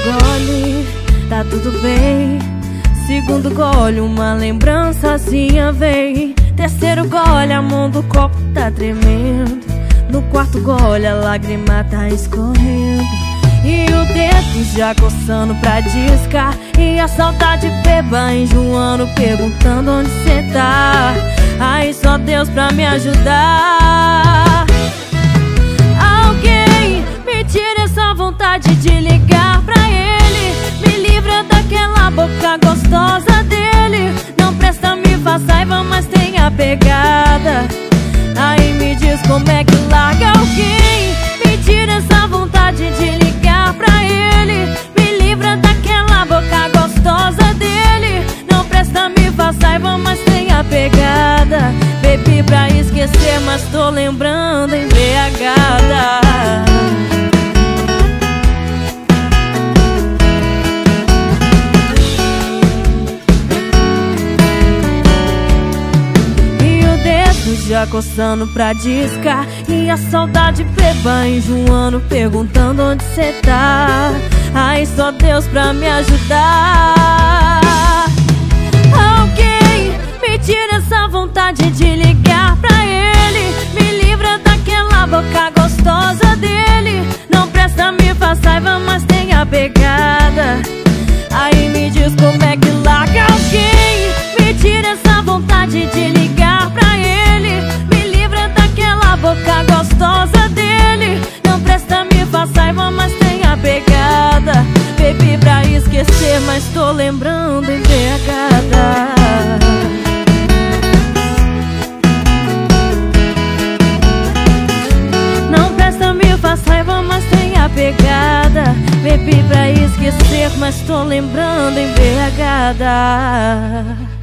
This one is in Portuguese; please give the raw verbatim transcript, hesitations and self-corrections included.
gole, tá tudo bem. Segundo gole, uma lembrançazinha vem. Terceiro gole, a mão do copo tá tremendo. No quarto gole, a lágrima tá escorrendo. E o dedo já coçando pra discar. E a saudade beba enjoando, perguntando onde cê tá. Ai, só Deus pra me ajudar. Alguém me tira essa vontade de ligar pra ele. Me livra daquela boca gostosa dele. Não presta, me faz raiva, mas tem a pegada. Aí me diz como é que larga. Alguém me tira essa vontade de ligar pra ele. Me livra daquela boca gostosa dele. Não presta, me faz raiva, mas tem a pegada. Bebi pra esquecer, mas tô lembrando embriagada. Já coçando pra discar. E a saudade beba enjoando, perguntando onde cê tá. Ai, só Deus pra me ajudar. Alguém me tira essa vontade de ligar pra ele. Me livra daquela boca gostosa dele. Não presta, me faz raiva, mas tem a pegada. Aí me diz como é que larga. Alguém me tira essa vontade de ligar pra ele. Boca gostosa dele. Não presta, me faz raiva, mas tem a pegada. Bebi pra esquecer, mas tô lembrando embriagada. Não presta, me faz raiva, mas tem a pegada. Bebi pra esquecer, mas tô lembrando embriagada.